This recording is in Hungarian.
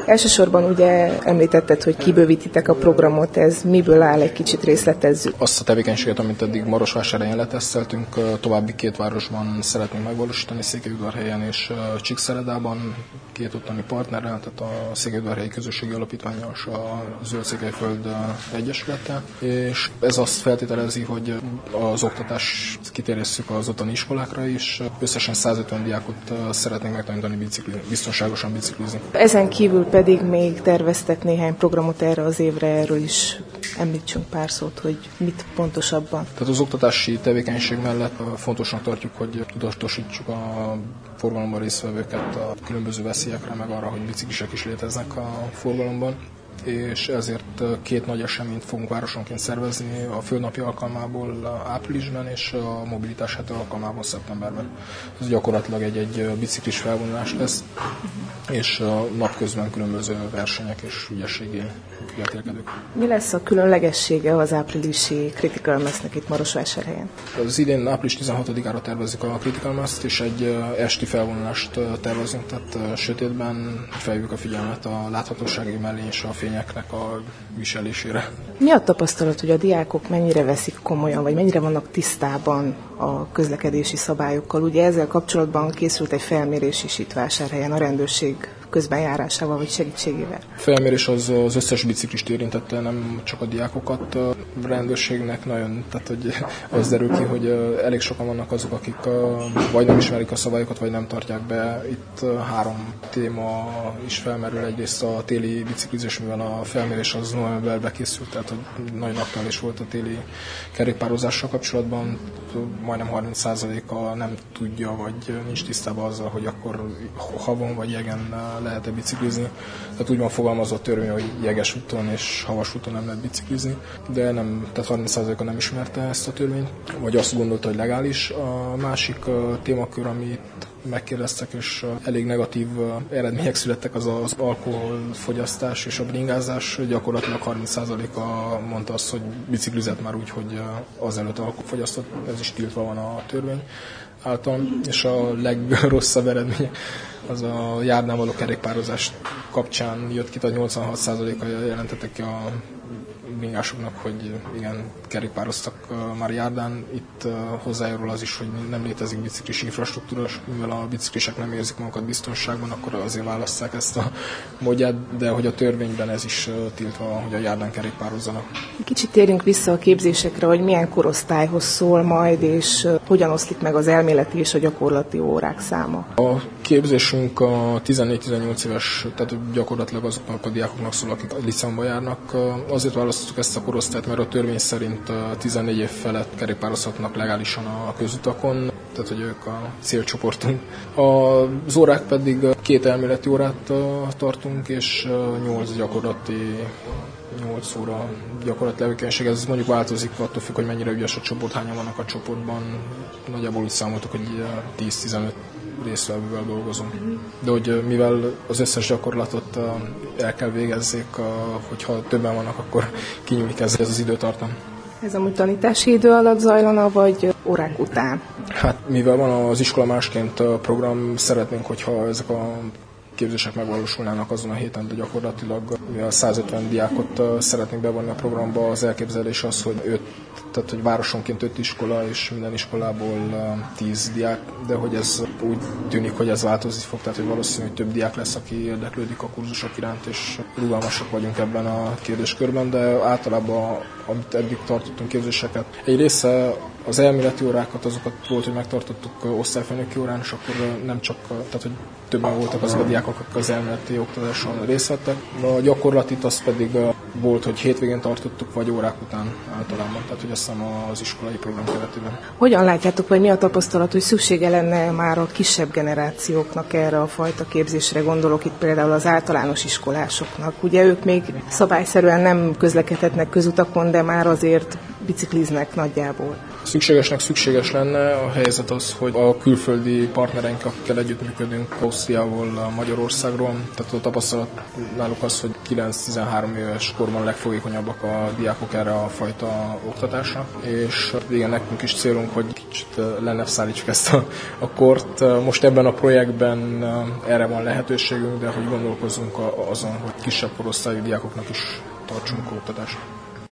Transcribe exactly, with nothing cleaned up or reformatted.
Elsősorban ugye említetted, hogy kibővítitek a programot, ez miből áll, egy kicsit részletezzük. Azt a tevékenységet, amit eddig Marosvásárhelyen leteszteltünk, további két városban szeretnénk megvalósítani, Székelyudvarhelyen és Csíkszeredában, két ottani partnerrel, tehát a Székelyudvarhelyi Közösségi Alapítvánnyal és a Zöld-Székelyföld Egyesülettel, és ez azt feltételezi, hogy az oktatást kitérjesszük az ottani iskolákra is. Összesen százötven diákot szeretnénk megtanítani bicikli, biztonságosan biciklizni. Ezen kívül pedig még terveztek néhány programot erre az évre, erről is említsünk pár szót, hogy mit pontosabban. Tehát az oktatási tevékenység mellett fontosnak tartjuk, hogy tudatosítsuk a forgalomban résztvevőket a különböző veszélyekre, meg arra, hogy biciklisek is léteznek a forgalomban, és ezért két nagy eseményt fogunk városonként szervezni a Földnapi alkalmából áprilisban és a Mobilitás hete alkalmából szeptemberben. Ez gyakorlatilag egy-egy biciklis felvonulás lesz, és napközben különböző versenyek és ügyességi vetélkedők. Mi lesz a különlegessége az áprilisi Critical Mass-nek itt Marosvásárhelyen? Az idén április tizenhatodikára tervezik a Critical Mass-t, és egy esti felvonulást tervezünk, tehát sötétben felhívjuk a figyelmet a láthatósági mellény és a fényeknek a viselésére. Mi a tapasztalat, hogy a diákok mennyire veszik komolyan, vagy mennyire vannak tisztában a közlekedési szabályokkal? Ugye ezzel kapcsolatban készült egy felmérés is itt Vásárhelyen a rendőrség közbenjárásával vagy segítségével. A felmérés az, az összes biciklist érintette, nem csak a diákokat. A rendőrségnek nagyon, tehát hogy az derül ki, hogy elég sokan vannak azok, akik vagy nem ismerik a szabályokat, vagy nem tartják be. Itt három téma is felmerül. Egyrészt a téli biciklizés, mivel a felmérés az novemberben készült, tehát hogy nagyon aktuális volt a téli kerékpározással kapcsolatban. Majdnem harminc százaléka nem tudja, vagy nincs tisztában azzal, hogy akkor havon vagy jegen lehet-e biciklizni. Tehát úgy van fogalmazott a törvény, hogy jeges úton és havas úton nem lehet biciklizni, de nem, tehát harminc százaléka nem ismerte ezt a törvényt, vagy azt gondolta, hogy legális. A másik témakör, amit megkérdeztek, és elég negatív eredmények születtek, az az alkoholfogyasztás és a bringázás. Gyakorlatilag harminc százaléka mondta azt, hogy biciklizett már úgy, hogy azelőtt alkoholfogyasztott, ez is tiltva van a törvény által, és a legrosszabb eredmény az a járdán való kerékpározás kapcsán jött ki, tehát nyolcvanhat százaléka jelentettek ki a bringásoknak, hogy igen, kerékpároztak már járdán. Itt hozzájárul az is, hogy nem létezik biciklis infrastruktúra, mivel a biciklisek nem érzik magukat biztonságban, akkor azért választják ezt a módját, de hogy a törvényben ez is tiltva, hogy a járdán kerékpározzanak. Kicsit térjünk vissza a képzésekre, hogy milyen korosztályhoz szól majd, és hogyan oszlik meg az elméleti és a gyakorlati órák száma. A képzésünk a tizennégy-tizennyolc éves, tehát gyakorlatilag azoknak a diákoknak szól, akik a liceumba járnak. Azért választottuk ezt a korosztályt, mert a törvény szerint tizennégy év felett kerékpározhatnak legálisan a közutakon, tehát hogy ők a célcsoportunk. Az órák pedig két elméleti órát tartunk, és nyolc gyakorlati nyolc óra gyakorlati tevékenység. Ez mondjuk változik, attól függ, hogy mennyire ügyes a csoport, hányan vannak a csoportban. Nagyjából úgy számoltuk, hogy tíz-tizenöt résztvevővel dolgozunk. De hogy mivel az összes gyakorlatot el kell végezzék, hogyha többen vannak, akkor kinyúlik ez az időtartam. Ez amúgy tanítási idő alatt zajlana, vagy órák után? Hát mivel van az iskola másként a program, szeretnénk, hogyha ezek a képzések megvalósulnának azon a héten, de gyakorlatilag mivel százötven diákot szeretnénk bevonni a programba, az elképzelés az, hogy öt, tehát hogy városonként öt iskola, és minden iskolából tíz diák, de hogy ez úgy tűnik, hogy ez változni fog, tehát hogy valószínű, hogy több diák lesz, aki érdeklődik a kurzusok iránt, és rugalmasak vagyunk ebben a kérdéskörben, de általában, amit eddig tartottunk képzéseket, egy része az elméleti órákat, azokat volt, hogy megtartottuk osztályfőnöki órán, és akkor nem csak, tehát hogy többen voltak azok a diákok, akik az elméleti oktatáson részt vettek. A gyakorlatit az pedig volt, hogy hétvégén tartottuk, vagy órák után általában, tehát hogy azt hiszem az iskolai program keretében. Hogyan látjátok, vagy mi a tapasztalat, hogy szüksége lenne már a kisebb generációknak erre a fajta képzésre, gondolok itt például az általános iskolásoknak. Ugye ők még szabályszerűen nem közlekedhetnek közutakon, de már azért bicikliznek nagyjából. Szükségesnek szükséges lenne, a helyzet az, hogy a külföldi partnereink, akikkel együttműködünk, Ausztriával, Magyarországról, tehát a tapasztalat náluk az, hogy kilenc-tizenhárom éves korban a legfolyékonyabbak a diákok erre a fajta oktatásra, és igen, nekünk is célunk, hogy kicsit lenne szállítsuk ezt a, a kort. Most ebben a projektben erre van lehetőségünk, de hogy gondolkozunk azon, hogy kisebb korosztályú diákoknak is tartsunk oktatást.